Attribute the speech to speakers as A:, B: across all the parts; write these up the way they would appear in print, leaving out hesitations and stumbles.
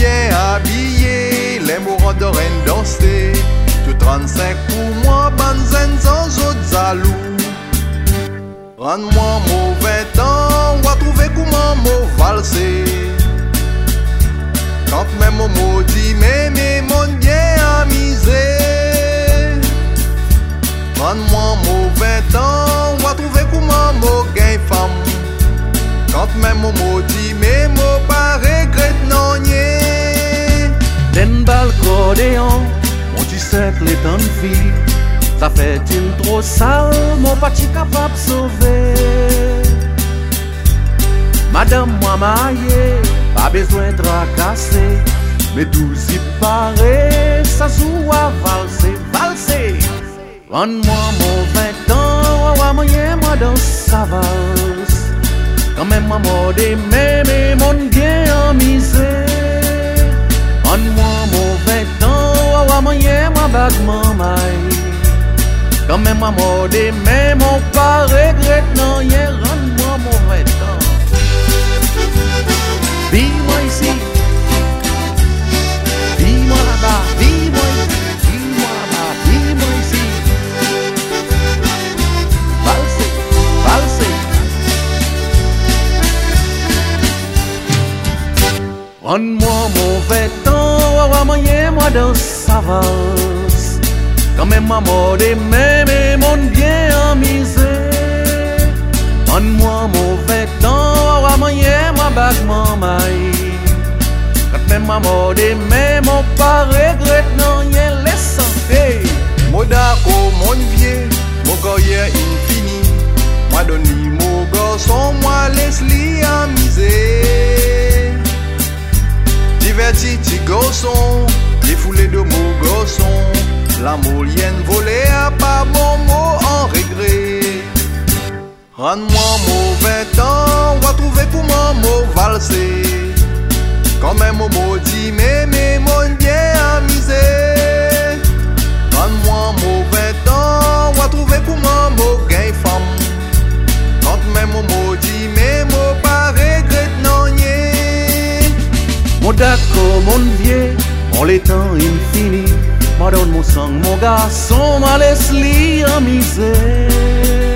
A: bien habillé, les mourants de reine dansé. Tout 35 pour moi, banzen sans autres jaloux. Rends-moi mon 20 ans, on va trouver comment mon valser. Quand même mon maudit, mais mon bien amusé. Rends-moi mon 20 ans, on va trouver comment mon gain femme. Quand même mon maudit, mais mon pas regrette non nier.
B: Den balcodéon, mon tu sais les temps de vie. Ça fait-il trop sale, mon pas capable de sauver. Madame moi maillé, pas besoin de tracasser. Mais tout y paraît, ça joue à valser, valser. Rends-moi mon 20 ans, on va moyen moi dans sa valse. Quand même moi modé, mais mon bien en misère. Rends-moi mon 20 ans, on va moyen moi bagement maille. Quand même moi modé, mais mon pas regrette non, yeah, rends-moi mon 20 ans. Vis-moi ici, vis-moi là-bas, vis-moi ici, vis-moi là-bas, vis-moi ici. Valser, valser. Rends-moi mon 20 ans, on va moyen moi dans sa valse. Quand même ma mode est même mon bien en misère. Rends-moi mon 20 ans, on va moyen moi bagement maille. Quand même ma mode est même mon pas regrette non, y'a laisse hey.
A: Mon d'accord, mon vieux, mon goyer infini. Moi donne mon garçon, moi laisse-lui amuser. Diverti petit garçon, défoulé de mon garçon. La molienne volée à pas bon mot en regret. Rends-moi mon 20 ans, on va trouver comment mot valser. Quand même mon maudit, mais mon bien amusé. Rends-moi mon 20 ans, on va trouver comment mot gain femme. Quand même mon maudit, mais mon pas regrette non nier.
B: Mon d'accord, mon vieux, mon les temps infini. Moi donne mon sang, mon garçon, ma laisse-lui en misère.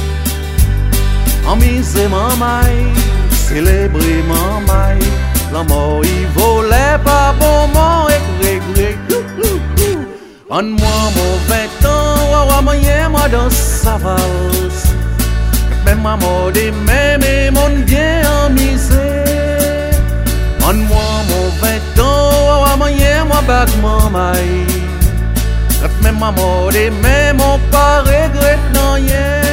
B: En misère, mamaille, célébrer mamaille. La mort, il volait pas bon, mon regret. Rends-moi mon 20 ans, on va moyen, moi dans sa valse. Même ma mort est même mon bien en misère. Rends-moi mon 20 ans, on va moyen, moi bagement maille. Même ma mode et même mon pas regrette non, yeah.